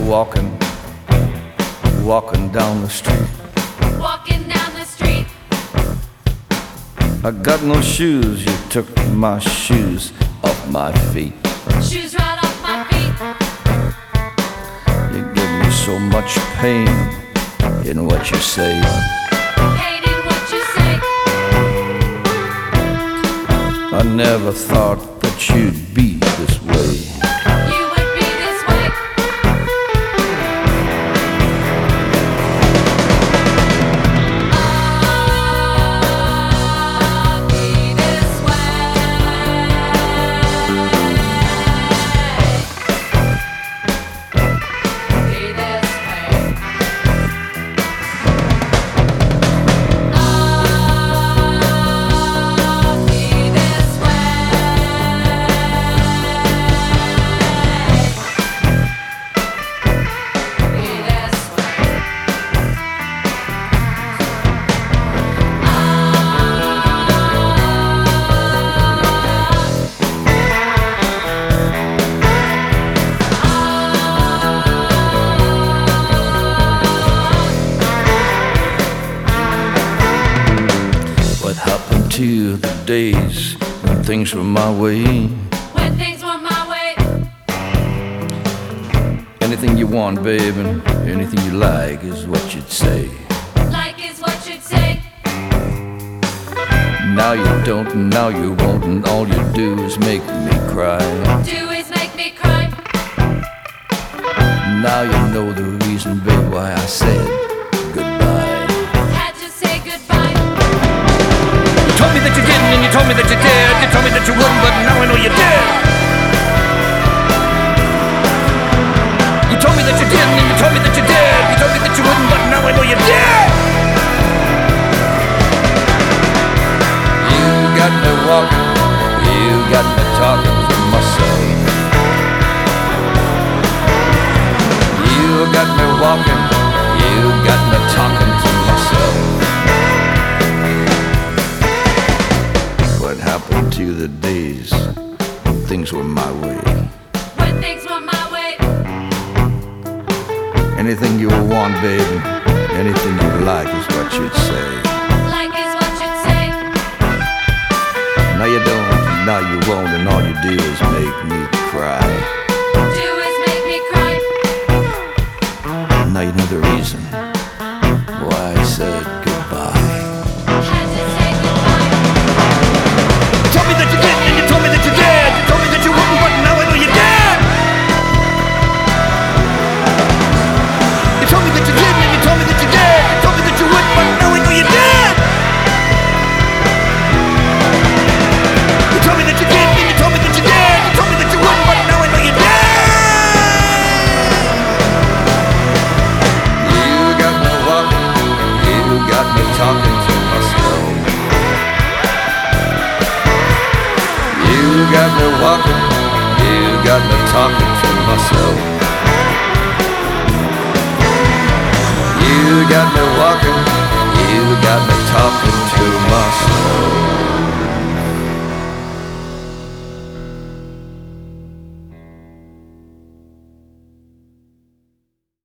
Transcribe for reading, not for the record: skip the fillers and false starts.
walking down the street. Walking down the street. I got no shoes, you took my shoes off my feet. Shoes right off my feet. You give me so much pain in what you say. Pain in what you say. I never thought that you'd be this way. You would be this way. I'll be this way. Be this way. I'll be this What happened to the days when things were my way? When things were my way. Anything you want, babe, and anything you like is what you'd say. Like is what you'd say. Now you don't, and now you won't, and all you do is make me cry. Do is make me cry. Now you know the reason, babe, why I said goodbye. Had to say goodbye. You told me that you didn't, and you told me that you did. You told me that you wouldn't, but now I know you did. You told me that you didn't, and you told me that you did. You told me that you wouldn't, but now I know you did. You got me walking, you got me talking to myself. You got me walking, you got me talking to myself. What happened to the days when things were my way? When things were my way. Anything you want, baby, anything you like is what you'd say. Like is what you'd say. Now you don't, now you won't, and all you do is make me cry. Do is make me cry. Now you know the reason why I said goodbye. Had to say goodbye. You told me that you didn't, and you told me that you did. You told me that you wouldn't, but now I know you did. You told me that you didn't, and you told me that you did. You told me that you wouldn't, but now I know you did. You told me that you didn't, and you told me that you did. You told me that you wouldn't, but now I know you did. You got me walking, you got me talking to myself. You got me walking, you got me talking to myself. You got me walking,